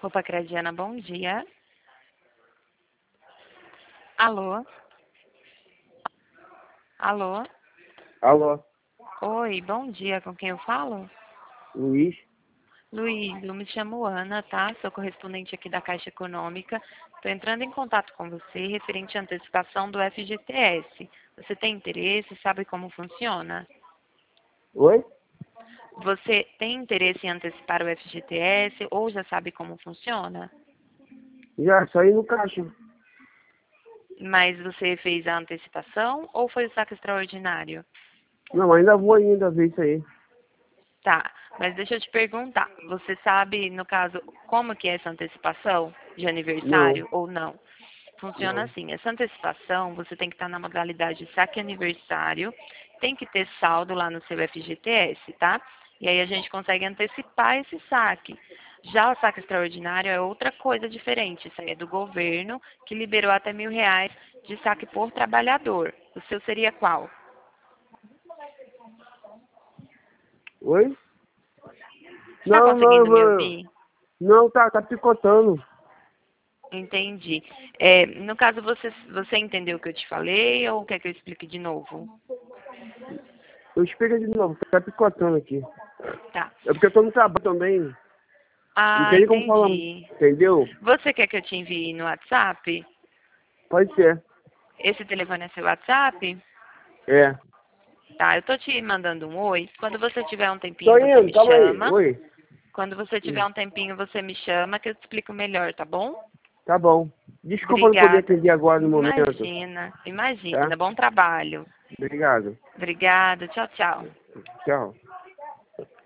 Roupa Crediana, bom dia. Alô? Alô? Alô, Oi, bom dia, com quem eu falo? Luiz? Luiz, eu me chamo Ana, tá? Sou correspondente aqui da Caixa Econômica. Estou entrando em contato com você referente à antecipação do FGTS. Você tem interesse? Sabe como funciona? Oi? Você tem interesse em antecipar o FGTS ou já sabe como funciona? Já, só ir no caixa. Mas você fez a antecipação ou foi o saque extraordinário? Não, ainda vou ainda ver isso aí. Tá, mas deixa eu te perguntar, você sabe, no caso, como que é essa antecipação de Não, aniversário ou não? Funciona não. assim, essa antecipação, você tem que estar na modalidade saque aniversário, tem que ter saldo lá no seu FGTS, tá? E aí a gente consegue antecipar esse saque. Já o saque extraordinário é outra coisa diferente, isso aí é do governo, que liberou até R$ 1.000 de saque por trabalhador. O seu seria qual? Oi? Está Não, não, eu conseguindo me vou... ouvir? Não, tá picotando. Entendi. No caso, você entendeu o que eu te falei ou quer que eu explique de novo? Eu explico de novo, tá picotando aqui. Tá. É porque eu tô no trabalho também. Não Ah, tem nem como falar, entendi. entendeu? Você quer que eu te envie no WhatsApp? Pode ser. Esse telefone é seu WhatsApp? É. Tá, eu tô te mandando um oi. Quando você tiver um Tô tempinho, você indo, me calma aí. chama. Oi. Quando você tiver um tempinho, você me chama que eu te explico melhor, tá bom? Tá bom. Desculpa não poder Obrigada. atender agora no momento, Imagina, tá? imagina. Bom trabalho. Obrigado. Obrigada. Tchau, tchau. Tchau.